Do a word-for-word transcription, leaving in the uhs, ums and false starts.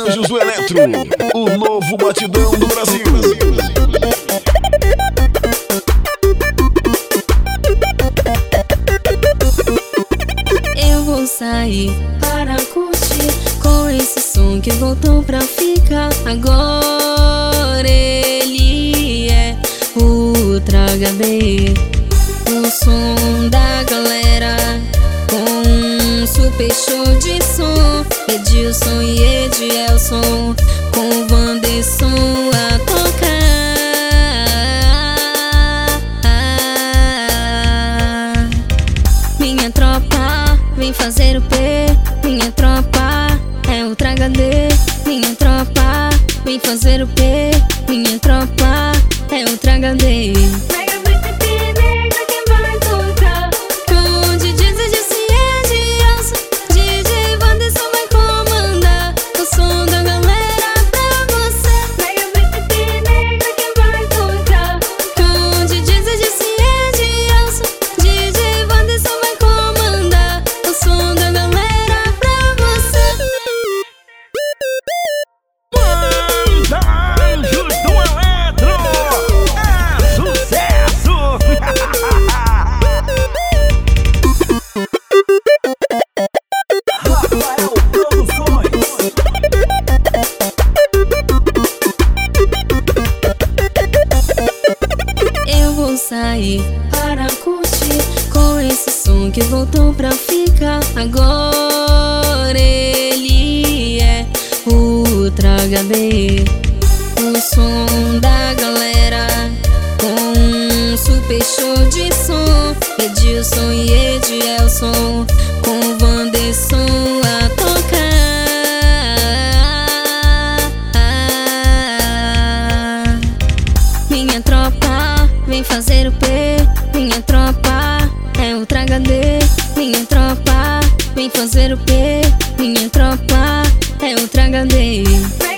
Anjos do Eletro, o novo batidão do Brasil. Eu vou sair para curtir com esse som que voltou pra ficar. Agora ele é Ultra H D, o som da galera, com um super show de som. Edilson e Edielson, com o Wanderson a tocar. Minha tropa vem fazer o P, minha tropa é Ultra H D. Minha tropa vem fazer o P, minha tropa é Ultra H D. Sair para curtir com esse som que voltou pra ficar. Agora ele é Ultra H D, o som da galera, com um super show de som. Edilson e Edielson, com o Wanderson a tocar. Minha tropa vem fazer o P, minha tropa é Ultra H D. Minha tropa vem fazer o P, minha tropa é Ultra H D.